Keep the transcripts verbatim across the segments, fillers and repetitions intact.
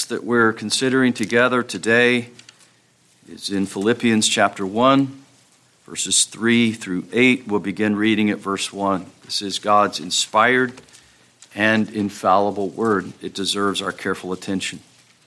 that we're considering together today is in Philippians chapter one, verses three through eight. We'll begin reading at verse one. This is God's inspired and infallible word. It deserves our careful attention.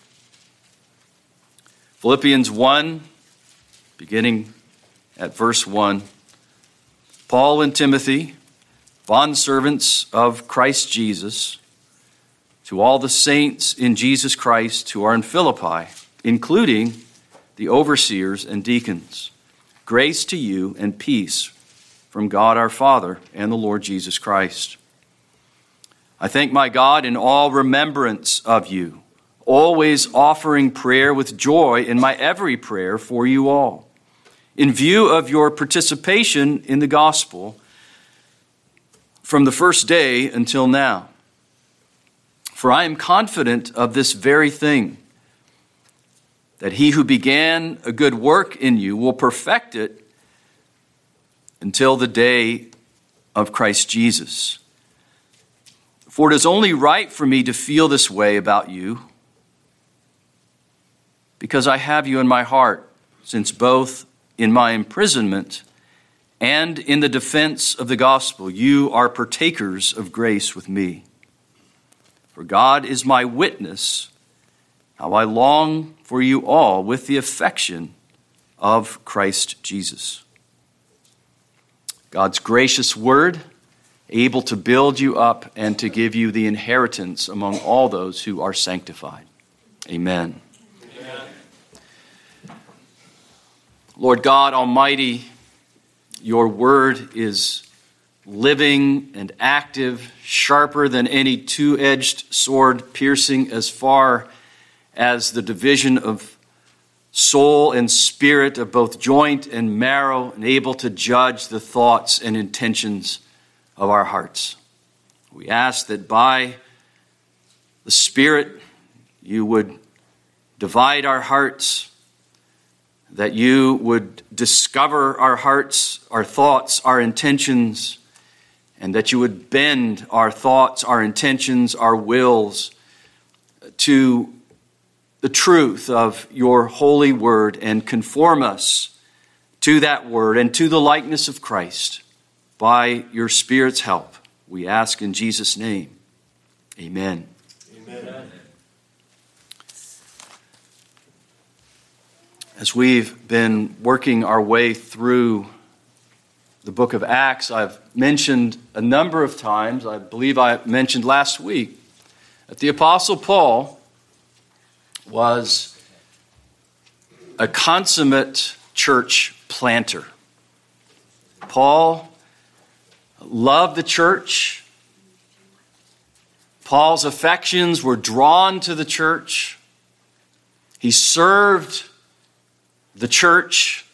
Philippians one, beginning at verse one. Paul and Timothy, bondservants of Christ Jesus, to all the saints in Jesus Christ who are in Philippi, including the overseers and deacons, grace to you and peace from God our Father and the Lord Jesus Christ. I thank my God in all remembrance of you, always offering prayer with joy in my every prayer for you all, in view of your participation in the gospel from the first day until now. For I am confident of this very thing, that he who began a good work in you will perfect it until the day of Christ Jesus. For it is only right for me to feel this way about you, because I have you in my heart, since both in my imprisonment and in the defense of the gospel, you are partakers of grace with me. For God is my witness, how I long for you all with the affection of Christ Jesus. God's gracious word, able to build you up and to give you the inheritance among all those who are sanctified. Amen. Amen. Lord God Almighty, your word is living and active, sharper than any two-edged sword, piercing as far as the division of soul and spirit, of both joint and marrow, and able to judge the thoughts and intentions of our hearts. We ask that by the Spirit you would divide our hearts, that you would discover our hearts, our thoughts, our intentions, and that you would bend our thoughts, our intentions, our wills to the truth of your holy word and conform us to that word and to the likeness of Christ by your Spirit's help. We ask in Jesus' name. Amen. Amen. As we've been working our way through the book of Acts, I've mentioned a number of times, I believe I mentioned last week, that the Apostle Paul was a consummate church planter. Paul loved the church. Paul's affections were drawn to the church. He served the church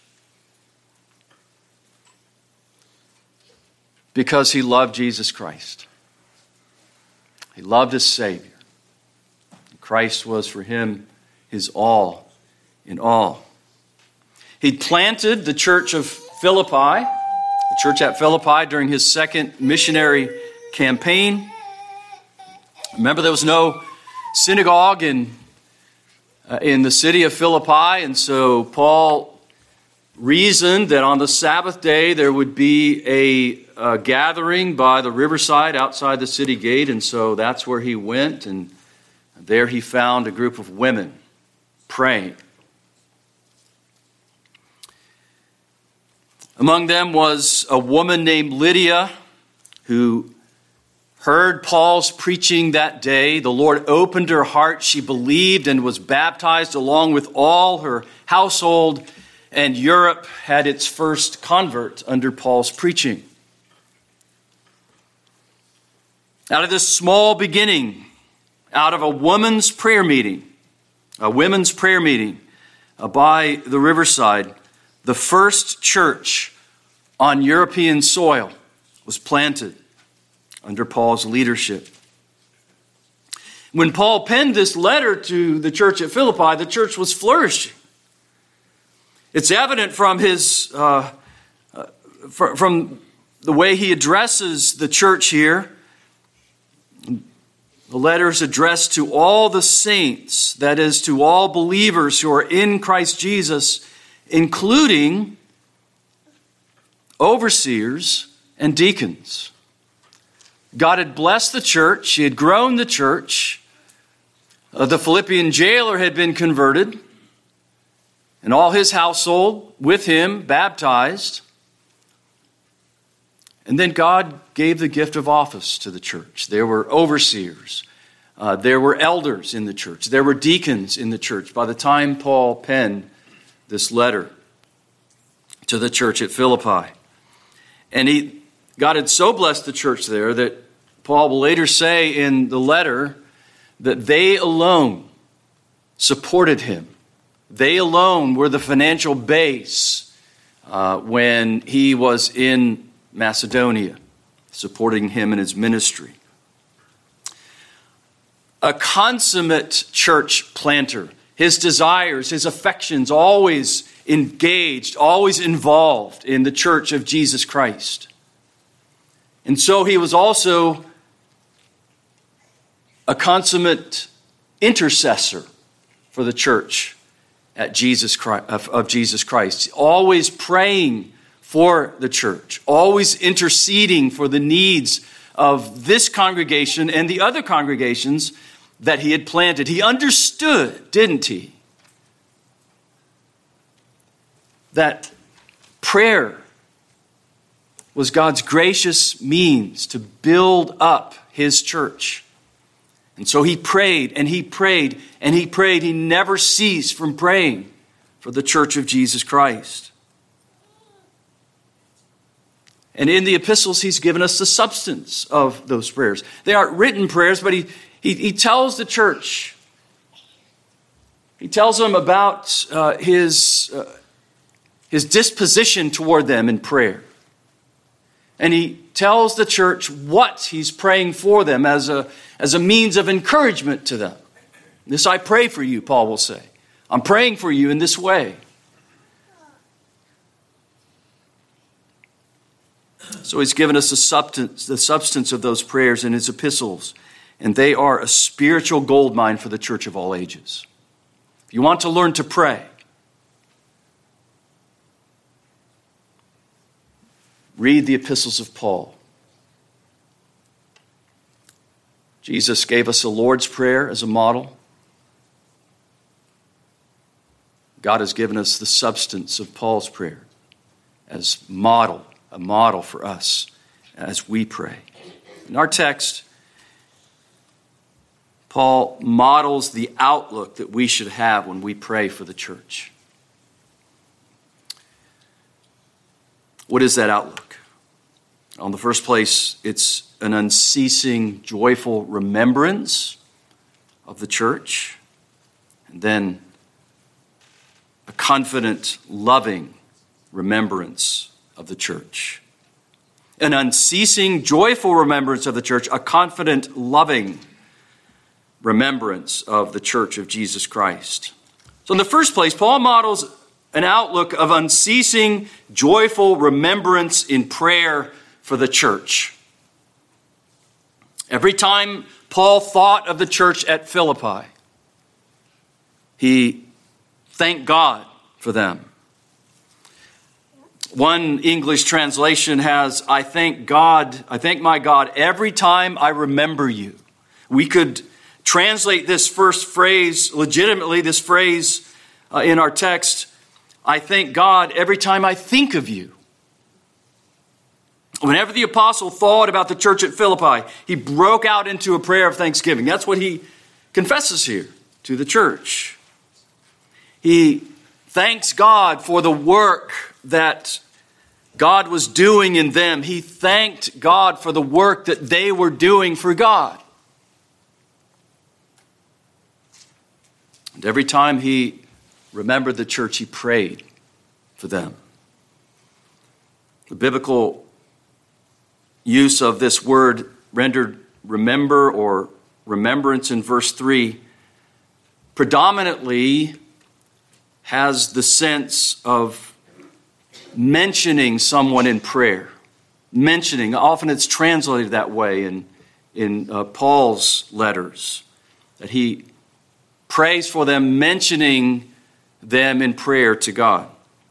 because he loved Jesus Christ. He loved his Savior. Christ was for him his all in all. He planted the church of Philippi, the church at Philippi, during his second missionary campaign. Remember, there was no synagogue in, uh, in the city of Philippi, and so Paul reasoned that on the Sabbath day there would be a, a gathering by the riverside outside the city gate, and so that's where he went, and there he found a group of women praying. Among them was a woman named Lydia who heard Paul's preaching that day. The Lord opened her heart. She believed and was baptized along with all her household, and Europe had its first convert under Paul's preaching. Out of this small beginning, out of a woman's prayer meeting, a women's prayer meeting by the riverside, the first church on European soil was planted under Paul's leadership. When Paul penned this letter to the church at Philippi, the church was flourishing. It's evident from his, uh, uh, from the way he addresses the church here. The letter is addressed to all the saints, that is, to all believers who are in Christ Jesus, including overseers and deacons. God had blessed the church. He had grown the church. Uh, the Philippian jailer had been converted, and all his household with him baptized. And then God gave the gift of office to the church. There were overseers. Uh, there were elders in the church. There were deacons in the church. By the time Paul penned this letter to the church at Philippi. And he, God had so blessed the church there that Paul will later say in the letter that they alone supported him. They alone were the financial base uh, when he was in Macedonia, supporting him in his ministry. A consummate church planter. His desires, his affections, always engaged, always involved in the church of Jesus Christ. And so he was also a consummate intercessor for the church at Jesus Christ, of, of Jesus Christ, always praying for the church, always interceding for the needs of this congregation and the other congregations that he had planted. He understood, didn't he, that prayer was God's gracious means to build up his church. And so he prayed and he prayed and he prayed. He never ceased from praying for the church of Jesus Christ. And in the epistles, he's given us the substance of those prayers. They aren't written prayers, but he, he, he tells the church, he tells them about uh, his, uh, his disposition toward them in prayer. And he tells the church what he's praying for them as a, as a means of encouragement to them. This I pray for you, Paul will say. I'm praying for you in this way. So he's given us the substance, the substance of those prayers in his epistles. And they are a spiritual goldmine for the church of all ages. If you want to learn to pray, read the epistles of Paul. Jesus gave us the Lord's Prayer as a model. God has given us the substance of Paul's prayer as model, a model for us as we pray. In our text, Paul models the outlook that we should have when we pray for the church. What is that outlook? In the first place, it's an unceasing, joyful remembrance of the church, and then a confident, loving remembrance of the church. An unceasing, joyful remembrance of the church, a confident, loving remembrance of the church of Jesus Christ. So in the first place, Paul models an outlook of unceasing, joyful remembrance in prayer for the church. Every time Paul thought of the church at Philippi, he thanked God for them. One English translation has, I thank God, I thank my God every time I remember you. We could translate this first phrase, legitimately, this phrase uh, in our text, I thank God every time I think of you. Whenever the apostle thought about the church at Philippi, he broke out into a prayer of thanksgiving. That's what he confesses here to the church. He thanks God for the work that God was doing in them. He thanked God for the work that they were doing for God. And every time he remembered the church, he prayed for them. The biblical use of this word rendered remember or remembrance in verse three predominantly has the sense of mentioning someone in prayer. Mentioning, often it's translated that way in, in uh, Paul's letters, that he prays for them, mentioning them in prayer to God.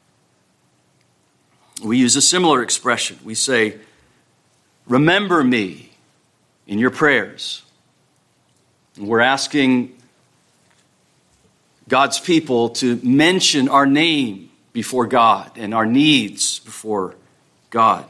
We use a similar expression. We say, remember me in your prayers. And we're asking God's people to mention our name before God and our needs before God.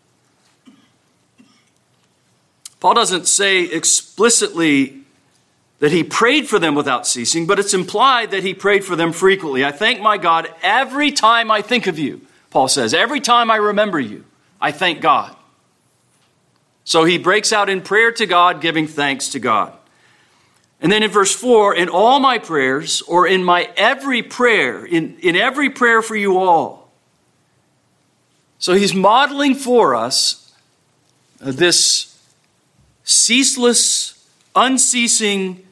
Paul doesn't say explicitly that he prayed for them without ceasing, but it's implied that he prayed for them frequently. I thank my God every time I think of you, Paul says. Every time I remember you, I thank God. So he breaks out in prayer to God, giving thanks to God. And then in verse four, in all my prayers, or in my every prayer, in, in every prayer for you all. So he's modeling for us this ceaseless, unceasing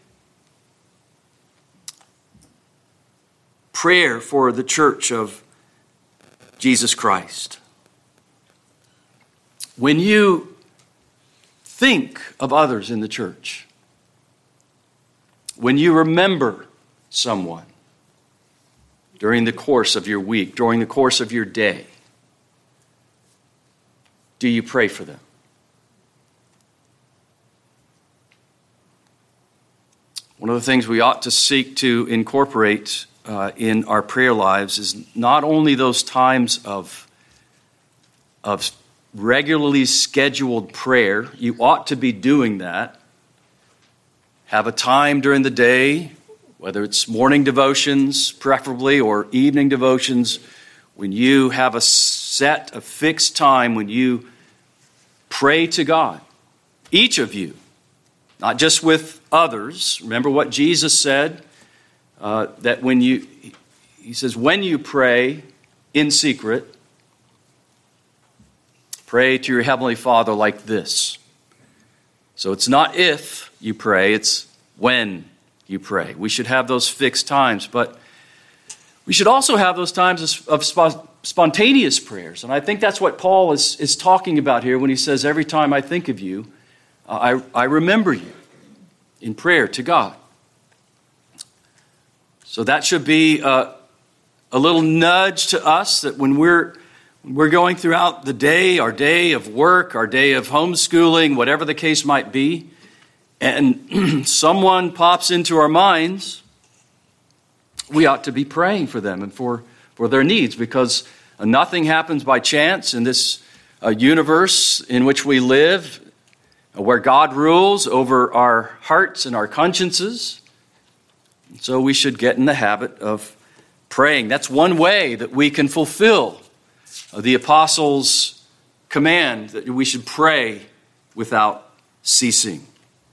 prayer for the church of Jesus Christ. When you think of others in the church, when you remember someone during the course of your week, during the course of your day, do you pray for them? One of the things we ought to seek to incorporate uh, in our prayer lives is not only those times of, of regularly scheduled prayer. You ought to be doing that. Have a time during the day, whether it's morning devotions preferably or evening devotions, when you have a set, a fixed time when you pray to God. Each of you, not just with others. Remember what Jesus said, uh, that when you, he says, when you pray in secret, pray to your Heavenly Father like this. So it's not if you pray, it's when you pray. We should have those fixed times, but we should also have those times of spontaneous prayers. And I think that's what Paul is, is talking about here when he says, every time I think of you, uh, I, I remember you in prayer to God. So that should be a, a little nudge to us that when we're We're going throughout the day, our day of work, our day of homeschooling, whatever the case might be, and someone pops into our minds, we ought to be praying for them and for, for their needs, because nothing happens by chance in this uh, universe in which we live, where God rules over our hearts and our consciences. So we should get in the habit of praying. That's one way that we can fulfill the apostles' command that we should pray without ceasing.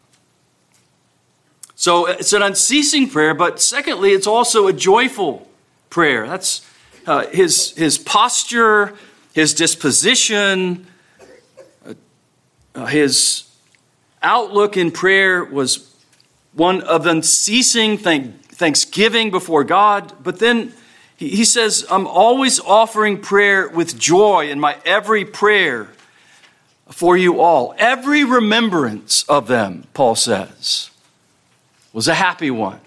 So it's an unceasing prayer, but secondly, it's also a joyful prayer. That's uh, his, his posture, his disposition, uh, his outlook in prayer was one of unceasing thank, thanksgiving before God, but then he says, I'm always offering prayer with joy in my every prayer for you all. Every remembrance of them, Paul says, was a happy one.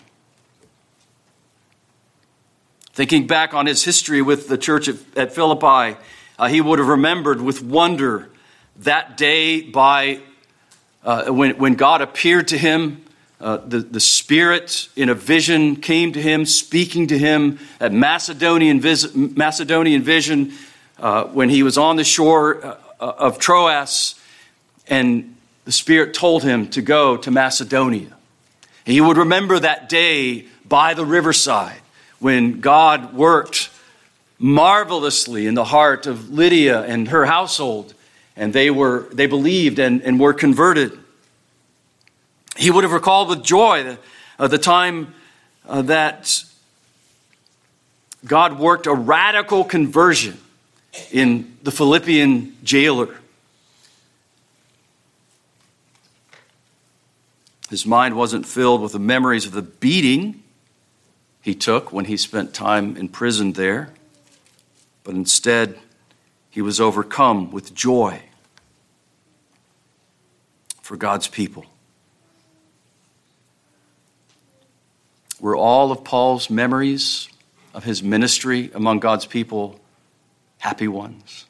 Thinking back on his history with the church at Philippi, uh, he would have remembered with wonder that day by uh, when, when God appeared to him. Uh, the, the Spirit in a vision came to him, speaking to him at Macedonian, vis- Macedonian vision uh, when he was on the shore uh, of Troas, and the Spirit told him to go to Macedonia. He would remember that day by the riverside when God worked marvelously in the heart of Lydia and her household, and they were they believed and, and were converted. He would have recalled with joy the, uh, the time uh, that God worked a radical conversion in the Philippian jailer. His mind wasn't filled with the memories of the beating he took when he spent time in prison there, but instead he was overcome with joy. for God's people. Were all of Paul's memories of his ministry among God's people happy ones?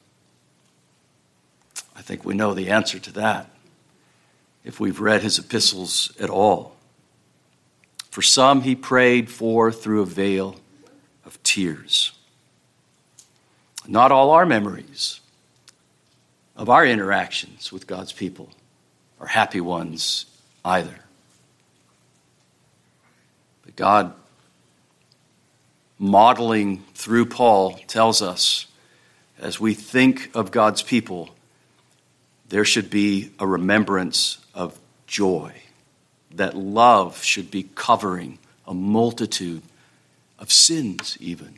I think we know the answer to that if we've read his epistles at all. For some, he prayed for through a veil of tears. Not all our memories of our interactions with God's people are happy ones either. But God, modeling through Paul, tells us as we think of God's people, there should be a remembrance of joy, that love should be covering a multitude of sins even.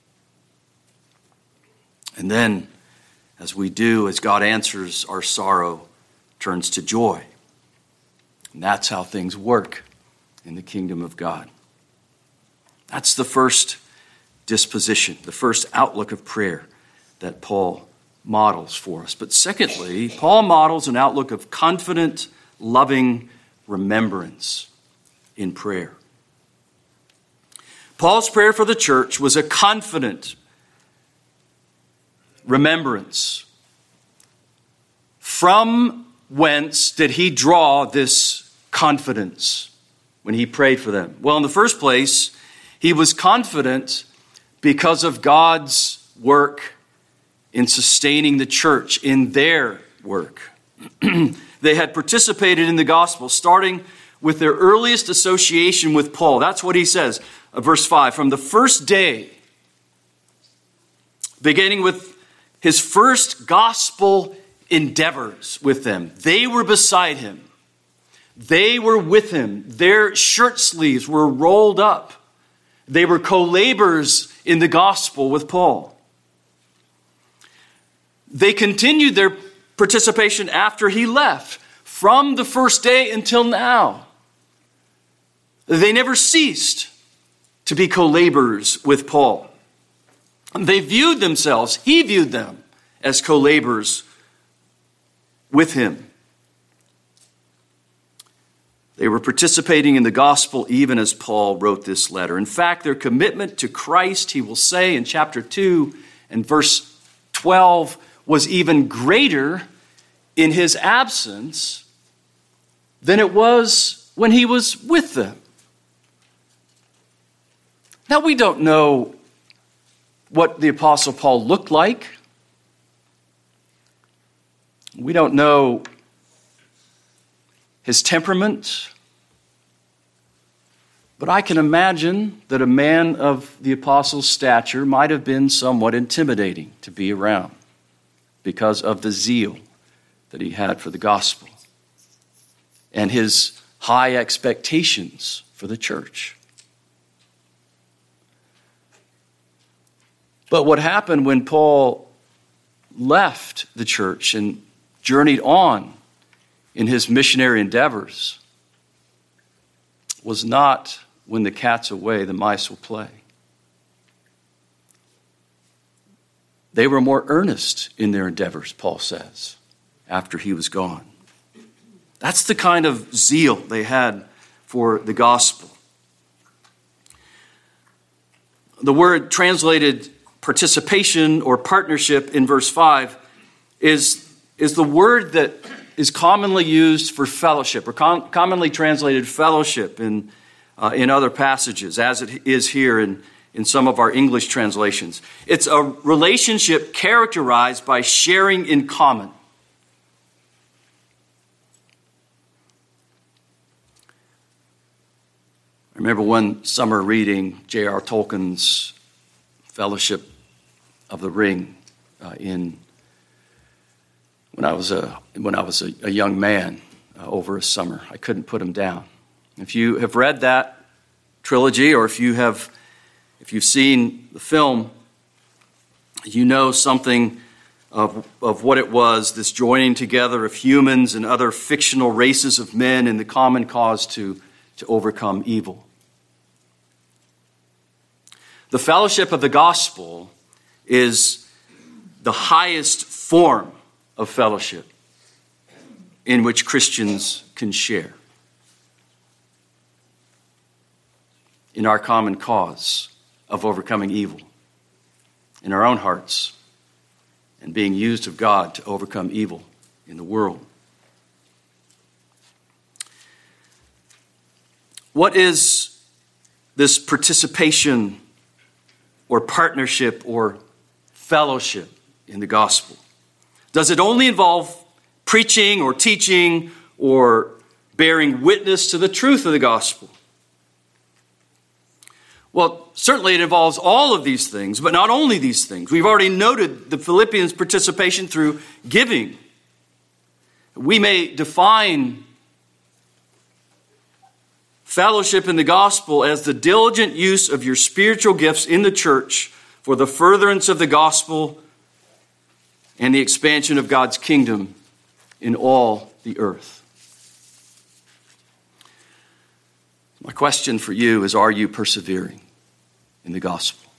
And then, as we do, as God answers, our sorrow turns to joy. And that's how things work in the kingdom of God. That's the first disposition, the first outlook of prayer that Paul models for us. But secondly, Paul models an outlook of confident, loving remembrance in prayer. Paul's prayer for the church was a confident remembrance. From whence did he draw this confidence when he prayed for them? Well, in the first place, he was confident because of God's work in sustaining the church, in their work. They had participated in the gospel, starting with their earliest association with Paul. That's what he says, uh, verse five. From the first day, beginning with his first gospel endeavors with them, they were beside him. They were with him. Their shirt sleeves were rolled up. They were co-laborers in the gospel with Paul. They continued their participation after he left, from the first day until now. They never ceased to be co-laborers with Paul. They viewed themselves, he viewed them, as co-laborers with him. They were participating in the gospel even as Paul wrote this letter. In fact, their commitment to Christ, he will say in chapter two and verse twelve, was even greater in his absence than it was when he was with them. Now, we don't know what the Apostle Paul looked like. We don't know his temperament. But I can imagine that a man of the apostle's stature might have been somewhat intimidating to be around because of the zeal that he had for the gospel and his high expectations for the church. But what happened when Paul left the church and journeyed on in his missionary endeavors was not when the cat's away, the mice will play. They were more earnest in their endeavors, Paul says, after he was gone. That's the kind of zeal they had for the gospel. The word translated participation or partnership in verse five is, is the word that is commonly used for fellowship, or com- commonly translated fellowship in, uh, in other passages, as it is here in in some of our English translations. It's a relationship characterized by sharing in common. I remember one summer reading J R Tolkien's Fellowship of the Ring uh, in when I was a when I was a, a young man uh, over a summer. I couldn't put him down. If you have read that trilogy, or if you have If you've seen the film, you know something of, of what it was, this joining together of humans and other fictional races of men in the common cause to, to overcome evil. The fellowship of the gospel is the highest form of fellowship in which Christians can share in our common cause of overcoming evil in our own hearts and being used of God to overcome evil in the world. What is this participation or partnership or fellowship in the gospel? Does it only involve preaching or teaching or bearing witness to the truth of the gospel? Well, certainly it involves all of these things, but not only these things. We've already noted the Philippians' participation through giving. We may define fellowship in the gospel as the diligent use of your spiritual gifts in the church for the furtherance of the gospel and the expansion of God's kingdom in all the earth. My question for you is, are you persevering in the gospel?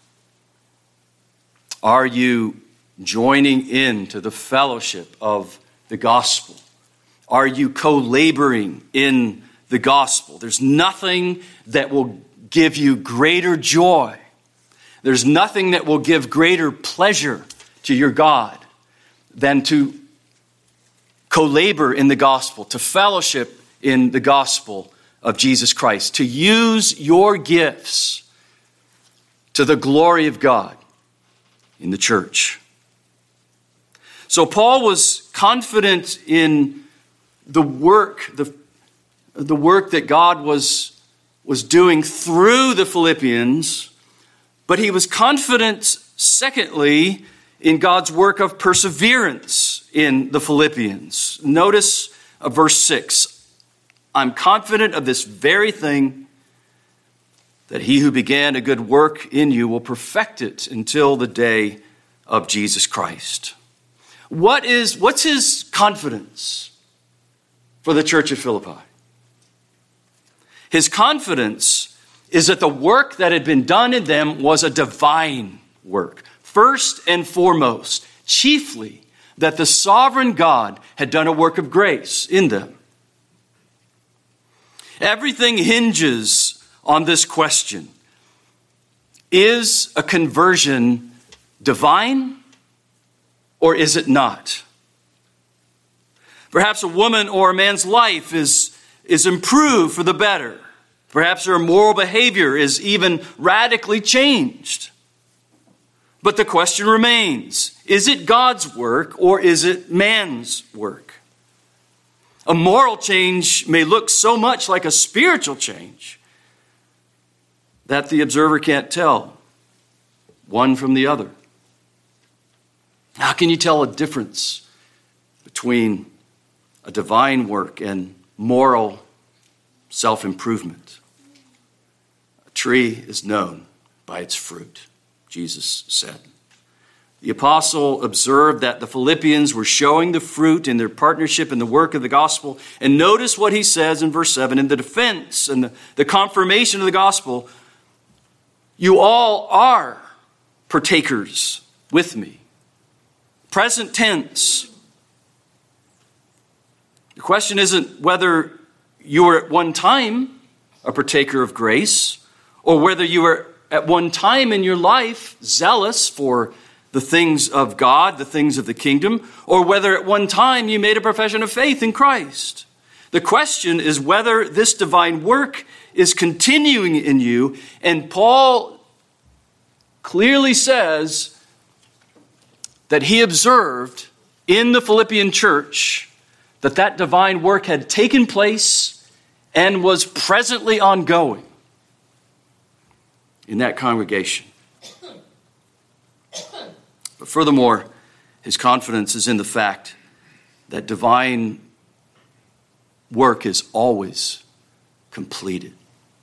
Are you joining into the fellowship of the gospel? Are you co-laboring in the gospel? There's nothing that will give you greater joy. There's nothing that will give greater pleasure to your God than to co-labor in the gospel, to fellowship in the gospel of Jesus Christ, to use your gifts to the glory of God in the church. So Paul was confident in the work, the, the work that God was, was doing through the Philippians, but he was confident, secondly, in God's work of perseverance in the Philippians. Notice uh, verse six. I'm confident of this very thing, that he who began a good work in you will perfect it until the day of Jesus Christ. What is, what's his confidence for the church at Philippi? His confidence is that the work that had been done in them was a divine work. First and foremost, chiefly, that the sovereign God had done a work of grace in them. Everything hinges on this question. Is a conversion divine or is it not? Perhaps a woman or a man's life is, is improved for the better. Perhaps their moral behavior is even radically changed. But the question remains, is it God's work or is it man's work? A moral change may look so much like a spiritual change that the observer can't tell one from the other. How can you tell a difference between a divine work and moral self-improvement? A tree is known by its fruit, Jesus said. The apostle observed that the Philippians were showing the fruit in their partnership in the work of the gospel. And notice what he says in verse seven, in the defense and the, the confirmation of the gospel, you all are partakers with me. Present tense. The question isn't whether you were at one time a partaker of grace or whether you were at one time in your life zealous for the things of God, the things of the kingdom, or whether at one time you made a profession of faith in Christ. The question is whether this divine work is continuing in you. And Paul clearly says that he observed in the Philippian church that that divine work had taken place and was presently ongoing in that congregation. But furthermore, his confidence is in the fact that divine work is always completed.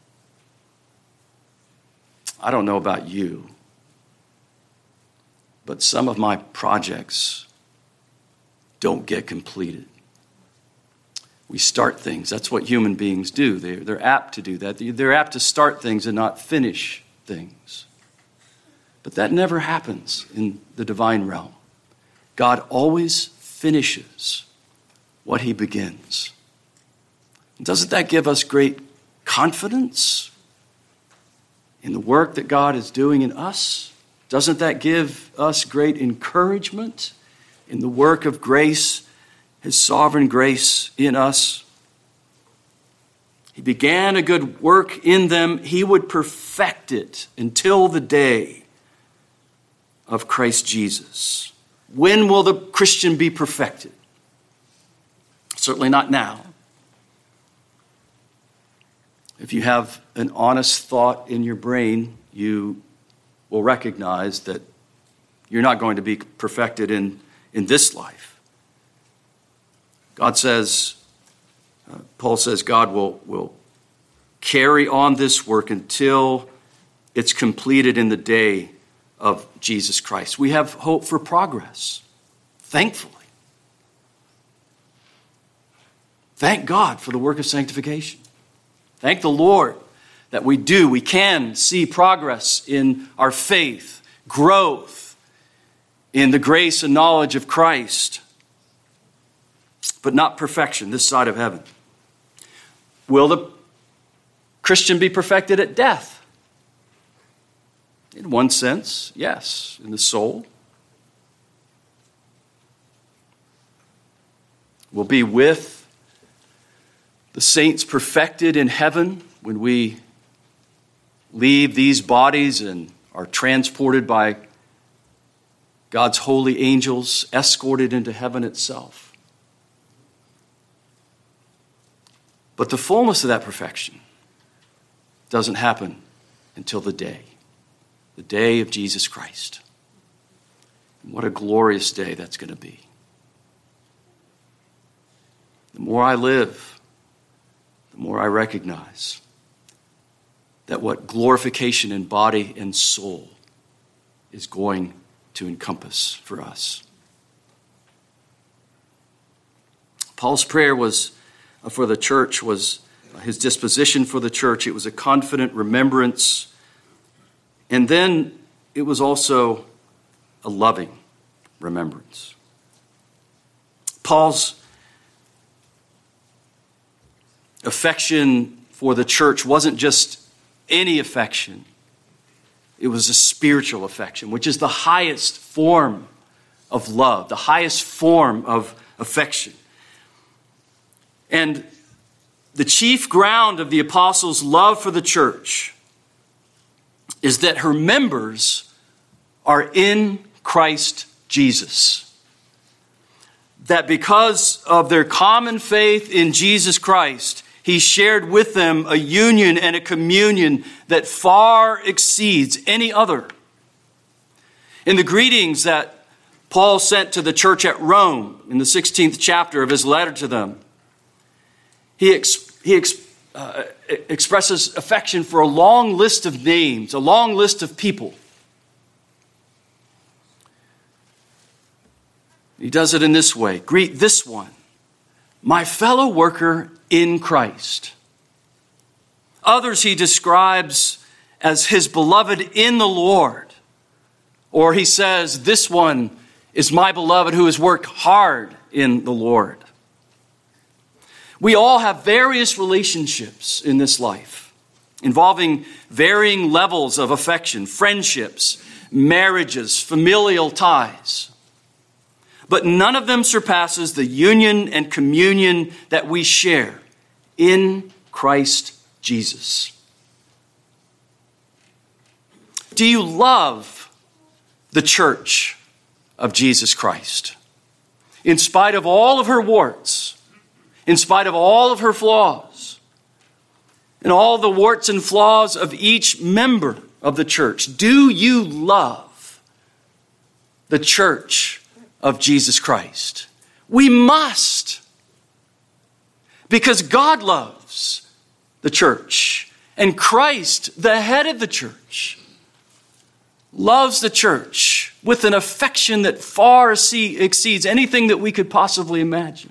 I don't know about you, but some of my projects don't get completed. We start things. That's what human beings do. They're, they're apt to do that. They're apt to start things and not finish things. But that never happens in the divine realm. God always finishes what he begins. Doesn't that give us great confidence in the work that God is doing in us? Doesn't that give us great encouragement in the work of grace, his sovereign grace in us? He began a good work in them. He would perfect it until the day of Christ Jesus. When will the Christian be perfected? Certainly not now. If you have an honest thought in your brain, you will recognize that you're not going to be perfected in, in this life. God says, uh, Paul says, God will, will carry on this work until it's completed in the day of Jesus Christ. We have hope for progress, thankfully. Thank God for the work of sanctification. Thank the Lord that we do, we can see progress in our faith, growth in the grace and knowledge of Christ, but not perfection this side of heaven. Will the Christian be perfected at death? In one sense, yes, in the soul. We'll be with the saints perfected in heaven when we leave these bodies and are transported by God's holy angels, escorted into heaven itself. But the fullness of that perfection doesn't happen until the day, the day of Jesus Christ. And what a glorious day that's going to be. The more I live, the more I recognize that what glorification in body and soul is going to encompass for us. Paul's prayer was for the church, was his disposition for the church. It was a confident remembrance. And then it was also a loving remembrance. Paul's affection for the church wasn't just any affection. It was a spiritual affection, which is the highest form of love, the highest form of affection. And the chief ground of the apostles' love for the church is that her members are in Christ Jesus. That because of their common faith in Jesus Christ, he shared with them a union and a communion that far exceeds any other. In the greetings that Paul sent to the church at Rome, in the sixteenth chapter of his letter to them, he, ex- he ex- uh, expresses affection for a long list of names, a long list of people. He does it in this way. Greet this one, my fellow worker in Christ. Others he describes as his beloved in the Lord. Or he says, this one is my beloved who has worked hard in the Lord. We all have various relationships in this life, involving varying levels of affection, friendships, marriages, familial ties. But none of them surpasses the union and communion that we share in Christ Jesus. Do you love the church of Jesus Christ? In spite of all of her warts, in spite of all of her flaws, and all the warts and flaws of each member of the church, do you love the church of Jesus Christ? We must, because God loves the church, and Christ, the head of the church, loves the church with an affection that far exceeds anything that we could possibly imagine.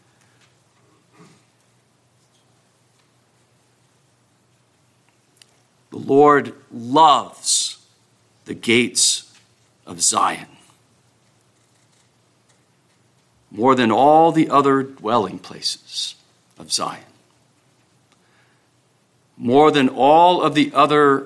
The Lord loves the gates of Zion. more than all the other dwelling places of Zion, more than all of the other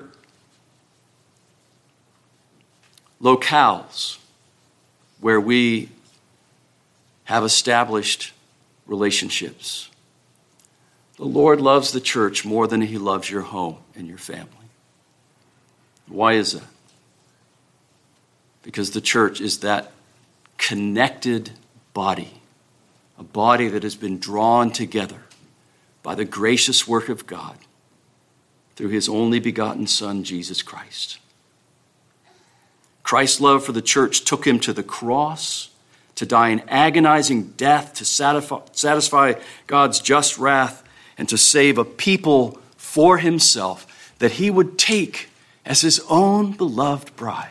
locales where we have established relationships. The Lord loves the church more than he loves your home and your family. Why is that? Because the church is that connected body, a body that has been drawn together by the gracious work of God through his only begotten Son, Jesus Christ. Christ's love for the church took him to the cross, to die an agonizing death, to satisfy, satisfy God's just wrath, and to save a people for himself that he would take as his own beloved bride.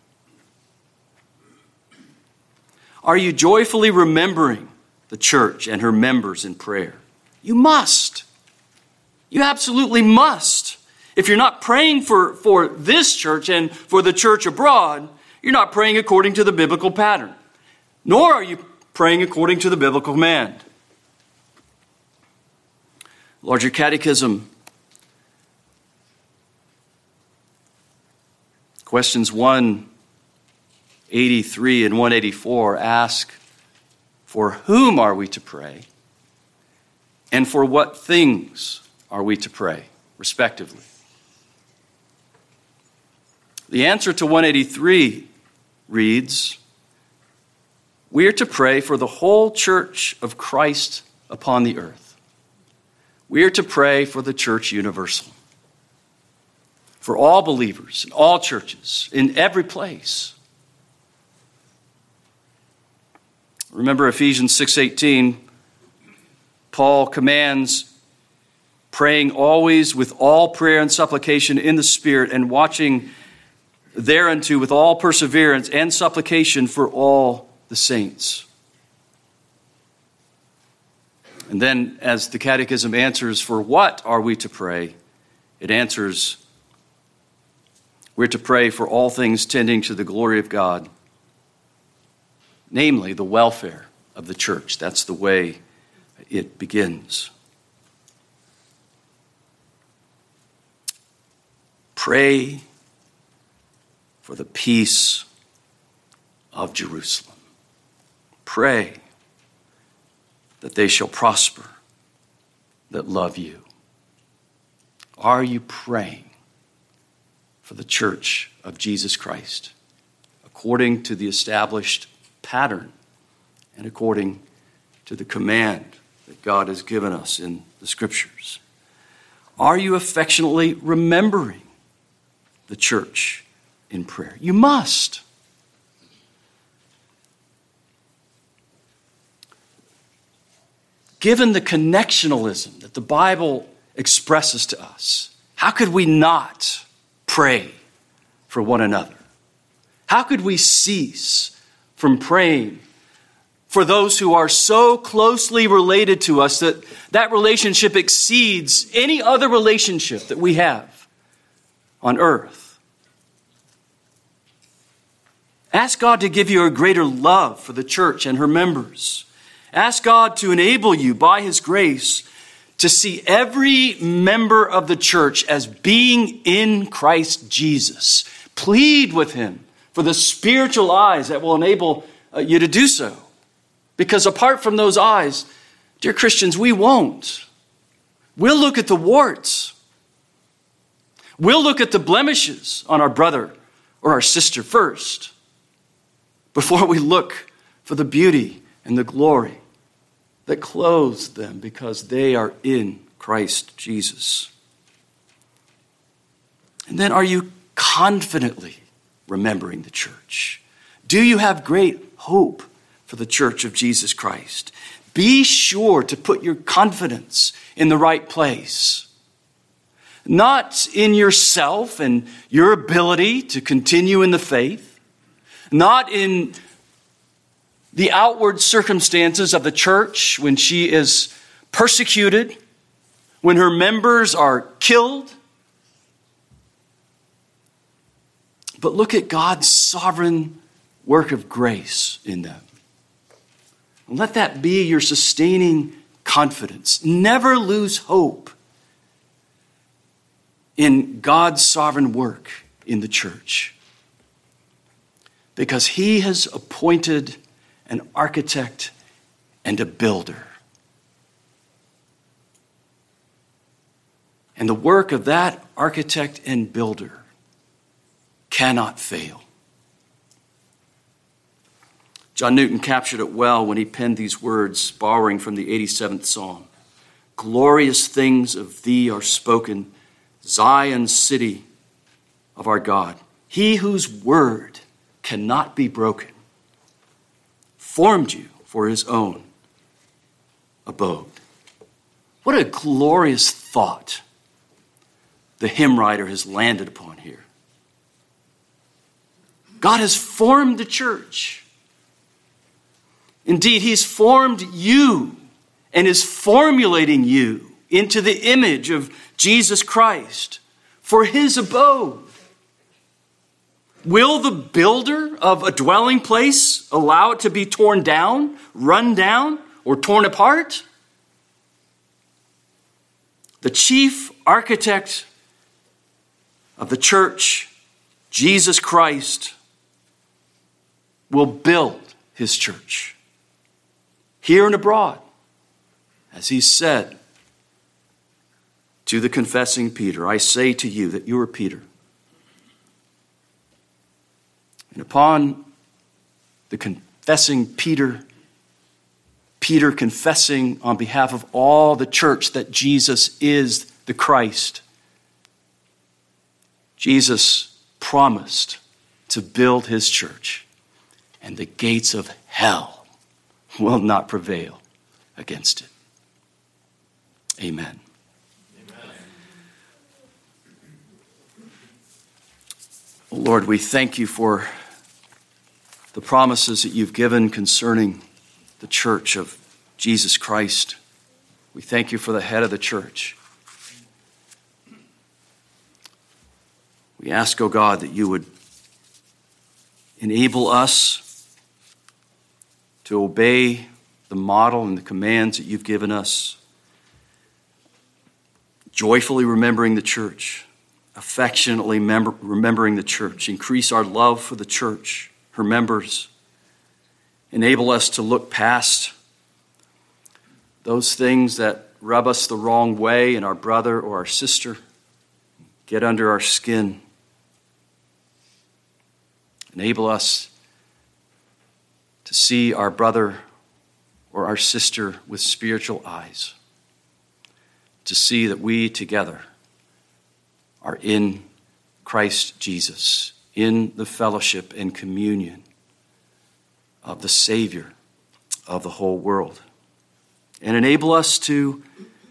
Are you joyfully remembering the church and her members in prayer? You must. You absolutely must. If you're not praying for, for this church and for the church abroad, you're not praying according to the biblical pattern, nor are you praying according to the biblical command. Larger Catechism, questions one eighty-three and one eighty-four ask, for whom are we to pray? And for what things are we to pray, respectively? The answer to one eighty-three reads, we are to pray for the whole church of Christ upon the earth. We are to pray for the church universal, for all believers in all churches, in every place. Remember Ephesians six eighteen, Paul commands praying always with all prayer and supplication in the Spirit, and watching thereunto with all perseverance and supplication for all the saints. And then as the Catechism answers, for what are we to pray? It answers, we're to pray for all things tending to the glory of God, namely the welfare of the church. That's the way it begins. Pray for the peace of Jerusalem. Pray that they shall prosper that love you. Are you praying for the church of Jesus Christ according to the established pattern and according to the command that God has given us in the Scriptures? Are you affectionately remembering the church in prayer? You must. Given the connectionalism that the Bible expresses to us, how could we not pray for one another? How could we cease from praying for those who are so closely related to us that that relationship exceeds any other relationship that we have on earth? Ask God to give you a greater love for the church and her members. Ask God to enable you by his grace to see every member of the church as being in Christ Jesus. Plead with him for the spiritual eyes that will enable you to do so. Because apart from those eyes, dear Christians, we won't. We'll look at the warts. We'll look at the blemishes on our brother or our sister first, before we look for the beauty and the glory that clothes them because they are in Christ Jesus. And then, are you confidently remembering the church? Do you have great hope for the church of Jesus Christ? Be sure to put your confidence in the right place. Not in yourself and your ability to continue in the faith. Not in the outward circumstances of the church when she is persecuted, when her members are killed. But look at God's sovereign work of grace in them. And let that be your sustaining confidence. Never lose hope in God's sovereign work in the church, because he has appointed an architect and a builder. And the work of that architect and builder cannot fail. John Newton captured it well when he penned these words, borrowing from the eighty-seventh Psalm. Glorious things of thee are spoken, Zion, city of our God. He whose word cannot be broken, formed you for his own abode. What a glorious thought the hymn writer has landed upon here. God has formed the church. Indeed, he's formed you and is formulating you into the image of Jesus Christ for his abode. Will the builder of a dwelling place allow it to be torn down, run down, or torn apart? The chief architect of the church, Jesus Christ, will build his church here and abroad, as he said to the confessing Peter, I say to you that you are Peter. And upon the confessing Peter, Peter confessing on behalf of all the church that Jesus is the Christ, Jesus promised to build his church, and the gates of hell will not prevail against it. Amen. Amen. Lord, we thank you for the promises that you've given concerning the church of Jesus Christ. We thank you for the head of the church. We ask, O God, that you would enable us to obey the model and the commands that you've given us, joyfully remembering the church, affectionately member, remembering the church, increase our love for the church, her members, enable us to look past those things that rub us the wrong way in our brother or our sister, get under our skin. Enable us to see our brother or our sister with spiritual eyes, to see that we together are in Christ Jesus, in the fellowship and communion of the Savior of the whole world. And enable us to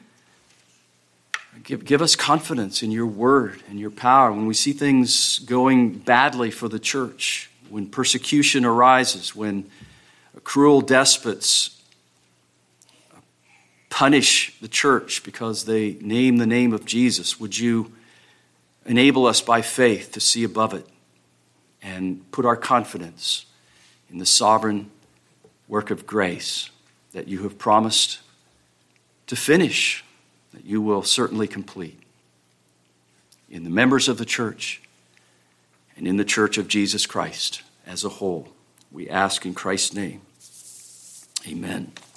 give, give us confidence in your word and your power when we see things going badly for the church, when persecution arises, when cruel despots punish the church because they name the name of Jesus. Would you enable us by faith to see above it and put our confidence in the sovereign work of grace that you have promised to finish, that you will certainly complete in the members of the church and in the church of Jesus Christ as a whole. We ask in Christ's name. Amen.